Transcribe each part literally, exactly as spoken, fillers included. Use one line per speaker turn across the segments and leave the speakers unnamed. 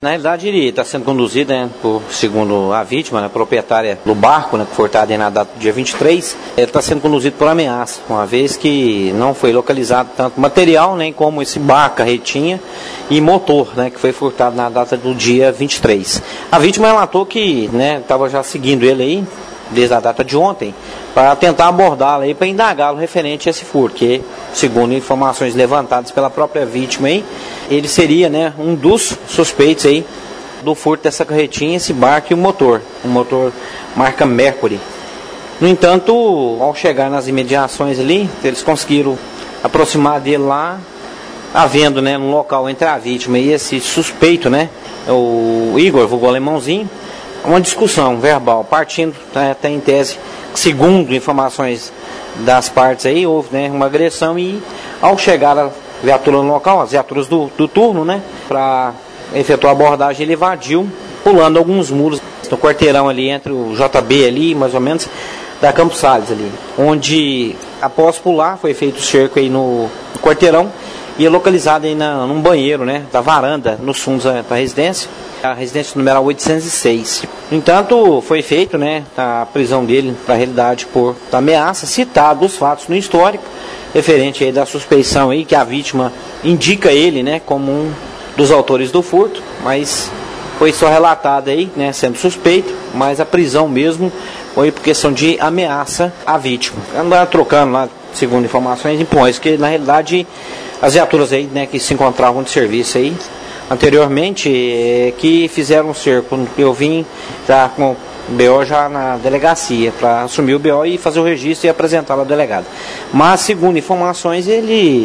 Na realidade, ele está sendo conduzido, né, por, segundo a vítima, né, proprietária do barco, né, que foi furtado na data do dia vinte e três, ele está sendo conduzido por ameaça, uma vez que não foi localizado tanto material, nem como esse barco, carretinha e motor, né, que foi furtado na data do dia vinte e três. A vítima relatou que estava, né, já seguindo ele aí, desde a data de ontem, para tentar abordá-lo aí, para indagá-lo referente a esse furto, que, segundo informações levantadas pela própria vítima aí, ele seria, né, um dos suspeitos aí do furto dessa carretinha, esse barco e o motor, um motor marca Mercury. No entanto, ao chegar nas imediações ali, eles conseguiram aproximar dele lá, havendo, né, no local entre a vítima e esse suspeito, né, o Igor, vulgo alemãozinho, uma discussão verbal, partindo, né, até em tese, segundo informações das partes aí, houve, né, uma agressão e ao chegar a viatura no local, as viaturas do, do turno, né, para efetuar a abordagem, ele evadiu, pulando alguns muros no quarteirão ali, entre o J B ali, mais ou menos, da Campos Sales ali, onde, após pular, foi feito o cerco aí no, no quarteirão e é localizado aí na, num banheiro, né, da varanda, nos fundos da, da residência, a residência numeral oitocentos e seis. No entanto, foi feito, né, a prisão dele, para a realidade, por ameaça, citado os fatos no histórico, referente aí da suspeição aí, que a vítima indica ele, né, como um dos autores do furto, mas foi só relatado aí, né, sendo suspeito, mas a prisão mesmo foi por questão de ameaça à vítima. Andar trocando lá, segundo informações, impõe, que na realidade as viaturas aí, né, que se encontravam de serviço aí, anteriormente, é, que fizeram um cerco. Eu vim já com o B O já na delegacia para assumir o B O e fazer o registro e apresentá-lo ao delegado. Mas, segundo informações, ele,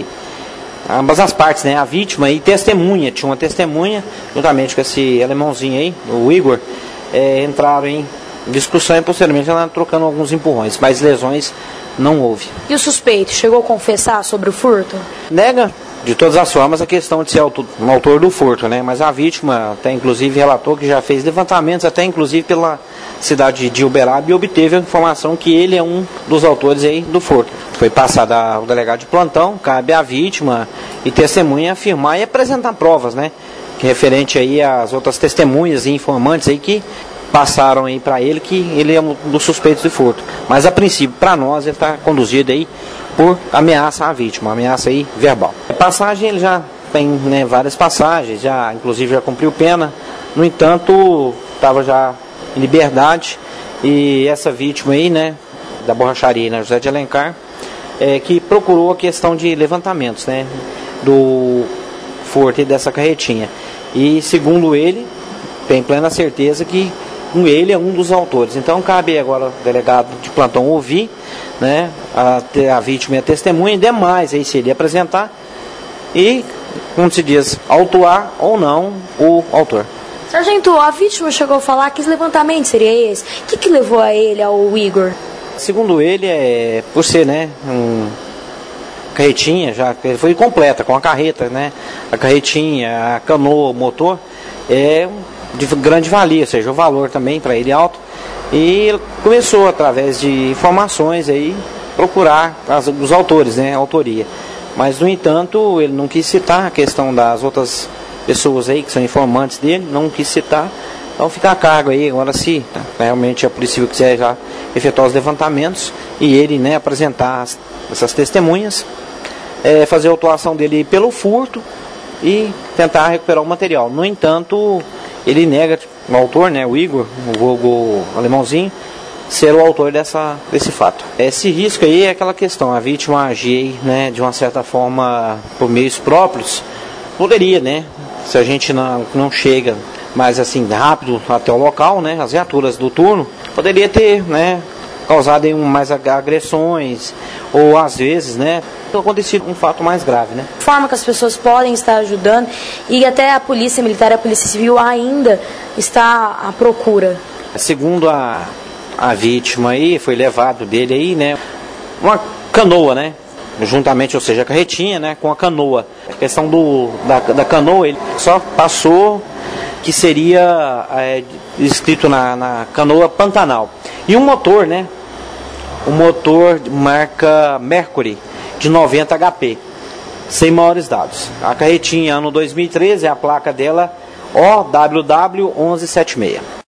ambas as partes, né, a vítima e testemunha, tinha uma testemunha, juntamente com esse alemãozinho aí, o Igor, é, entraram em discussão e posteriormente andaram trocando alguns empurrões, mas lesões não houve.
E o suspeito chegou a confessar sobre o furto?
Nega de todas as formas a questão de ser autor, um autor do furto, né? Mas a vítima até inclusive relatou que já fez levantamentos, até inclusive pela cidade de Uberaba, e obteve a informação que ele é um dos autores aí do furto. Foi passado ao delegado de plantão, cabe à vítima e testemunha afirmar e apresentar provas, né? Que referente aí às outras testemunhas e informantes aí que passaram aí para ele que ele é um dos suspeitos de furto. Mas a princípio, para nós, ele está conduzido aí por ameaça à vítima, ameaça aí verbal. A passagem, ele já tem, né, várias passagens, já inclusive já cumpriu pena, no entanto, estava já em liberdade, e essa vítima aí, né, da borracharia, né, José de Alencar, é, que procurou a questão de levantamentos, né, do furto dessa carretinha. E segundo ele, tem plena certeza que ele é um dos autores. Então cabe agora ao delegado de plantão ouvir, né, a, a vítima e a testemunha, e demais aí se ele apresentar e, como se diz, autuar ou não o autor.
Sargento, a vítima chegou a falar que esse levantamento seria esse. O que, que levou a ele, ao Igor?
Segundo ele, é por ser, né, um carretinha, já foi completa com a carreta, né, a carretinha, a canoa, o motor, é de grande valia, ou seja, o valor também para ele é alto, e ele começou através de informações aí procurar as, os autores, né, a autoria. Mas no entanto ele não quis citar a questão das outras pessoas aí que são informantes dele, não quis citar. Então fica a cargo aí agora, se tá, realmente a polícia civil quiser já efetuar os levantamentos e ele, né, apresentar as, essas testemunhas, é, fazer a autuação dele pelo furto e tentar recuperar o material. No entanto, ele nega, o autor, né, o Igor, o vulgo alemãozinho, ser o autor dessa, desse fato. Esse risco aí é aquela questão, a vítima agir, né, de uma certa forma por meios próprios, poderia, né, se a gente não, não chega mais assim rápido até o local, né, as viaturas do turno, poderia ter, né, causado aí mais agressões, ou às vezes, né, acontecido um fato mais grave, né.
Forma que as pessoas podem estar ajudando, e até a polícia militar e a polícia civil ainda está à procura.
Segundo a, a vítima aí, foi levado dele aí, né, uma canoa, né, juntamente, ou seja, a carretinha, né, com a canoa. A questão do, da, da canoa, ele só passou que seria é, escrito na, na canoa Pantanal. E um motor, né, um motor marca Mercury, de noventa H P, sem maiores dados. A carretinha, ano dois mil e treze, a placa dela O W W um um sete seis.